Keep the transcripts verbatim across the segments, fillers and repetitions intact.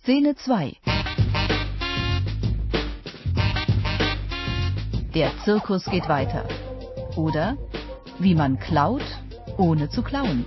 Szene zwei. Der Zirkus geht weiter. Oder wie man klaut, ohne zu klauen.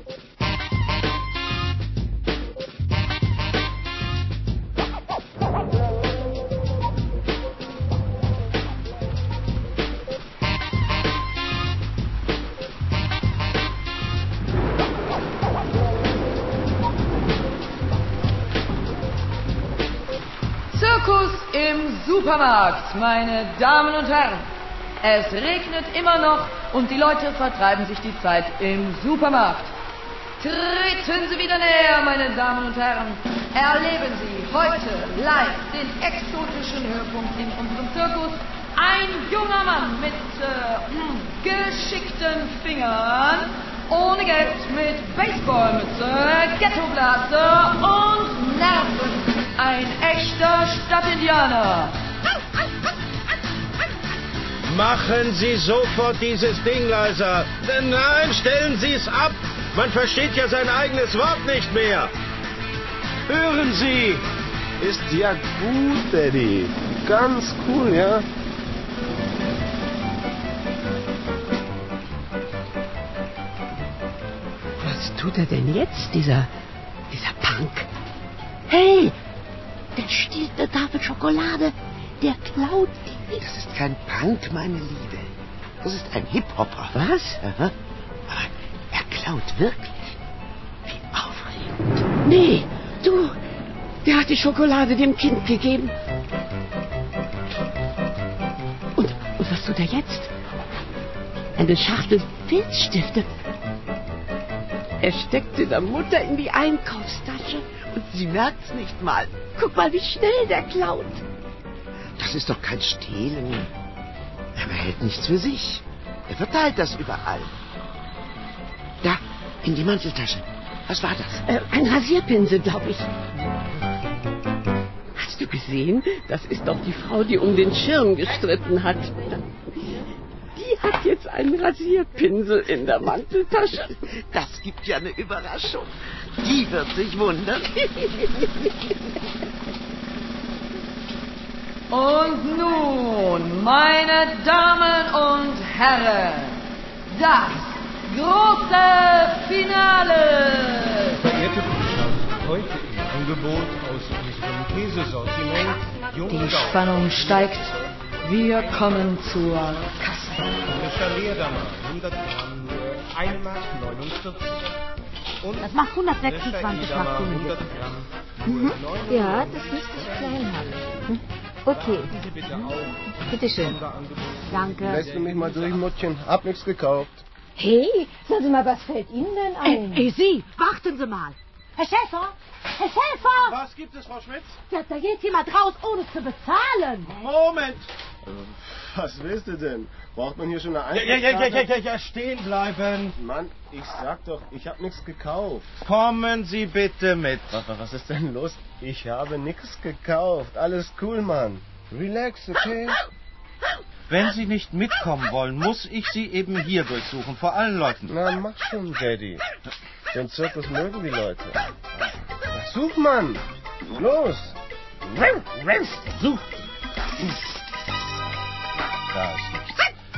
Zirkus im Supermarkt, meine Damen und Herren. Es regnet immer noch und die Leute vertreiben sich die Zeit im Supermarkt. Treten Sie wieder näher, meine Damen und Herren. Erleben Sie heute live den exotischen Höhepunkt in unserem Zirkus. Ein junger Mann mit äh, geschickten Fingern, ohne Geld, mit Baseballmütze, Ghettoblase und Nerven. Ein echter Stadtindianer. Machen Sie sofort dieses Ding leiser. Nein, stellen Sie es ab. Man versteht ja sein eigenes Wort nicht mehr. Hören Sie. Ist ja gut, Daddy. Ganz cool, ja? Was tut er denn jetzt, dieser, dieser Punk? Hey, der stiehlt eine Tafel Schokolade. Der klaut die. Das ist kein Punk, meine Liebe. Das ist ein Hip-Hopper. Was? Aha. Aber er klaut wirklich. Wie aufregend. Nee, du, der hat die Schokolade dem Kind gegeben. Und, und was tut er jetzt? Eine Schachtel Filzstifte. Er steckt sie der Mutter in die Einkaufstasche und sie merkt's nicht mal. Guck mal, wie schnell der klaut. Das ist doch kein Stehlen. Er behält nichts für sich. Er verteilt das überall. Da, in die Manteltasche. Was war das? Äh, ein Rasierpinsel, glaube ich. Hast du gesehen? Das ist doch die Frau, die um den Schirm gestritten hat. Die hat jetzt einen Rasierpinsel in der Manteltasche. Das gibt ja eine Überraschung. Die wird sich wundern. Und nun, meine Damen und Herren, das große Finale! Verehrte Kundschaft, heute im Angebot aus unserem Käsesortiment. Die Spannung steigt. Wir kommen zur Kasse. Frischer Leerdammer, hundert Gramm, nur ein Mark neunundvierzig. Und Das macht hundertsechsundzwanzig Frischer nach Edamer, Kunde. hundert Gramm, Mhm. nur Ja, das müsste ich klein haben. Hm. Okay, Sie bitte auch. bitteschön. Sonderangebot. Danke. Lässt du mich mal durch, Muttchen? Hab nichts gekauft. Hey, sagen Sie mal, was fällt Ihnen denn ein? Ey, Sie, warten Sie mal. Herr Schäfer! Herr Schäfer! Was gibt es, Frau Schmitz? Da, da geht jemand raus, ohne zu bezahlen. Moment! Was willst du denn? Braucht man hier schon eine Ja, ja, ja, ja, Eintrittskarte? ja, ja, stehen bleiben. Mann, ich sag doch, ich hab nichts gekauft. Kommen Sie bitte mit. Was, was ist denn los? Ich habe nichts gekauft. Alles cool, Mann. Relax, okay? Wenn Sie nicht mitkommen wollen, muss ich Sie eben hier durchsuchen, vor allen Leuten. Na, mach schon, Daddy. Den Zirkus mögen die Leute. Na, such, Mann. Los. Such! Da ist nichts.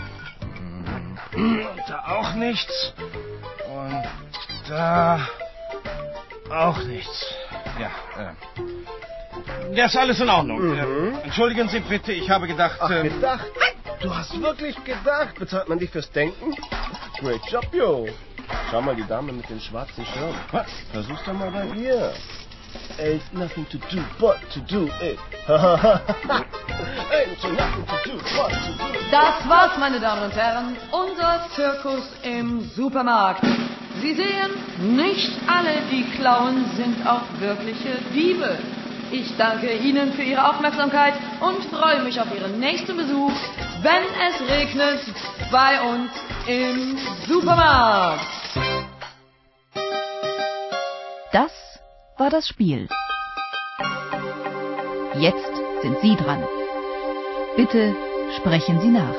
Hm, Da auch nichts. Und da auch nichts. Ja, äh. Ja, ist alles in Ordnung. Mhm. Äh, entschuldigen Sie bitte, ich habe gedacht... Ach, ähm, gedacht. Du hast wirklich gedacht. Bezahlt man dich fürs Denken? Great job, yo. Schau mal, die Dame mit dem schwarzen Schirm. Was? Versuch's doch mal bei ihr. Ain't nothing to do but to do it. Ain't nothing to do but to do it. Das war's, meine Damen und Herren, unser Zirkus im Supermarkt. Sie sehen, nicht alle, die klauen, sind auch wirkliche Diebe. Ich danke Ihnen für Ihre Aufmerksamkeit und freue mich auf Ihren nächsten Besuch, wenn es regnet, bei uns im Supermarkt. Das war das Spiel. Jetzt sind Sie dran. Bitte sprechen Sie nach.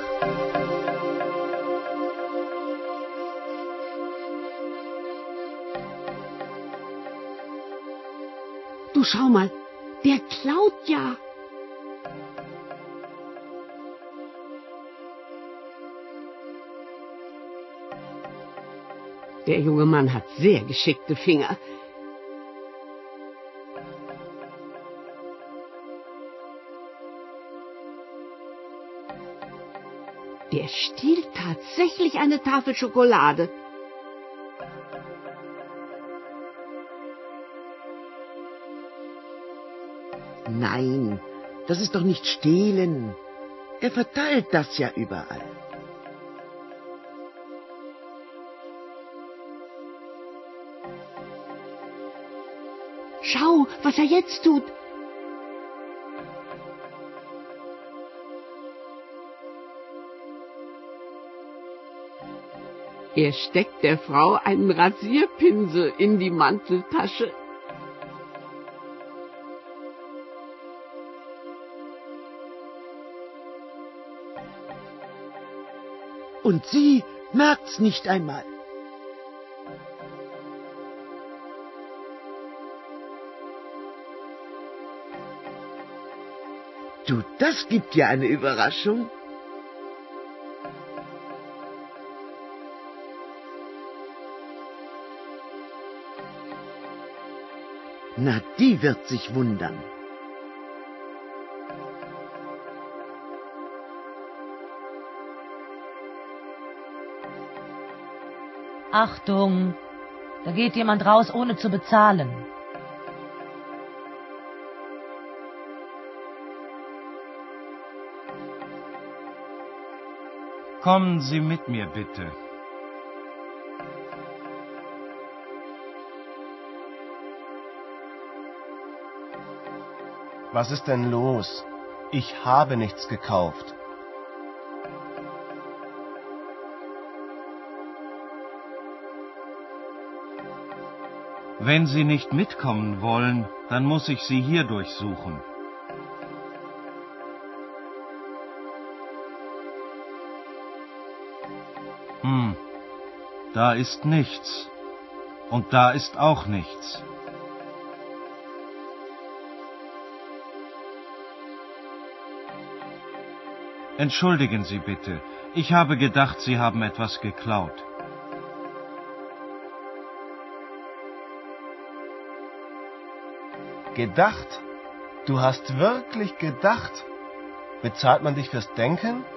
Du schau mal, Der klaut ja. Der junge Mann hat sehr geschickte Finger. Der stiehlt tatsächlich eine Tafel Schokolade. Nein, das ist doch nicht stehlen. Er verteilt das ja überall. Schau, was er jetzt tut. Er steckt der Frau einen Rasierpinsel in die Manteltasche. Und sie merkt's nicht einmal. Du, das gibt ja eine Überraschung. Na, die wird sich wundern. Achtung, da geht jemand raus, ohne zu bezahlen. Kommen Sie mit mir, bitte. Was ist denn los? Ich habe nichts gekauft. Wenn Sie nicht mitkommen wollen, dann muss ich Sie hier durchsuchen. Hm, da ist nichts. Und da ist auch nichts. Entschuldigen Sie bitte, ich habe gedacht, Sie haben etwas geklaut. Gedacht? Du hast wirklich gedacht? Bezahlt man dich fürs Denken?